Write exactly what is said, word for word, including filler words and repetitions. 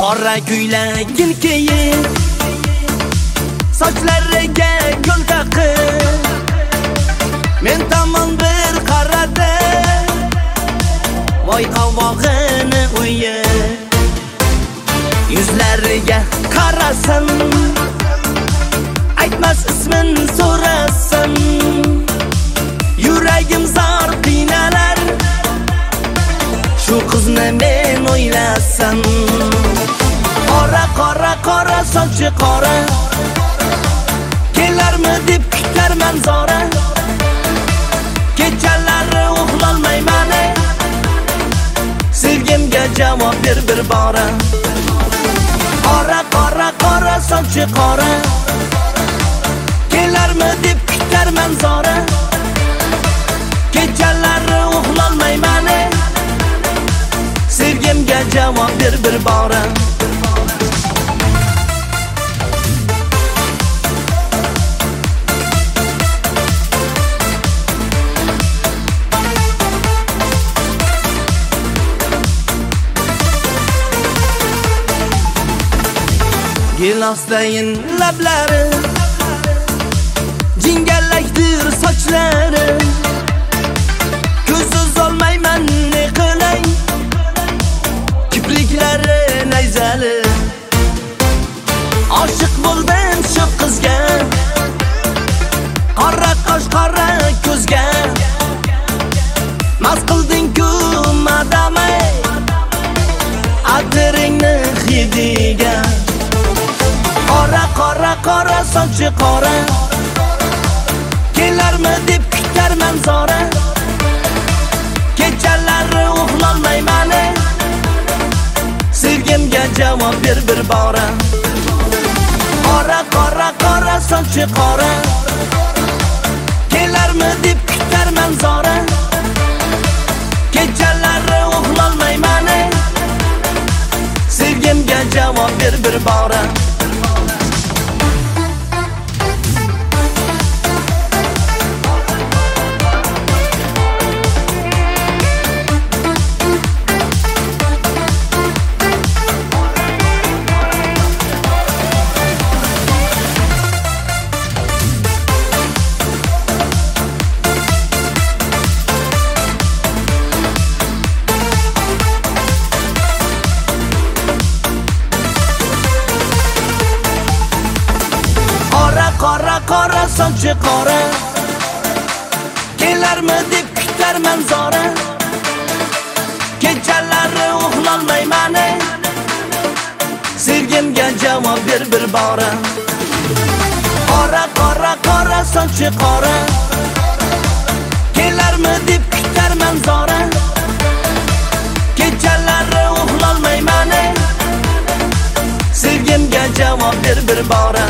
Qora ko'ylagin kiyib, sochlariga gul taqib, men tomon bir qaradi, voy ovog'ini o'yib. Yuzlariga qarasam, aytmas ismin so'rasam, yuragim zor qiynalar, shu qizni men o'ylasam. Qora qora qora sochi qora, kelarmi deb kutarman zora, kechalari uxlolmayman, sevgimga javob ber bir bora. Qora qora qora sochi qora, kelarmi deb kutarman zora, kechalari uxlolmayman, sevgimga javob ber bir bora. Gilosdayin lablari, jingalakdir sochlari, ko'zsiz olmayman ne qilay, kipriklari nayzali. Oshiq bo'ldim shu qizga, qora qosh qora ko'zga, mast qilding-ku madamay, atiringni hidiga. Qora qora qora sochi qora, kelarmi deb kutarman zora, kechalari uxlolmayman, sevgimga javob ber bir bora. Qora qora qora sochi qora, kelarmi deb kutarman zora, kechalari uxlolmayman, sevgimga javob ber bir bora. Qora qora sochi qora, kelarmi deb kutarman zora, kechalari uxlolmayman, sevgimga javob ber bir bora. Qora qora qora sochi qora, kelarmi deb kutarman zora, kechalari uxlolmayman, sevgimga javob ber bir bora.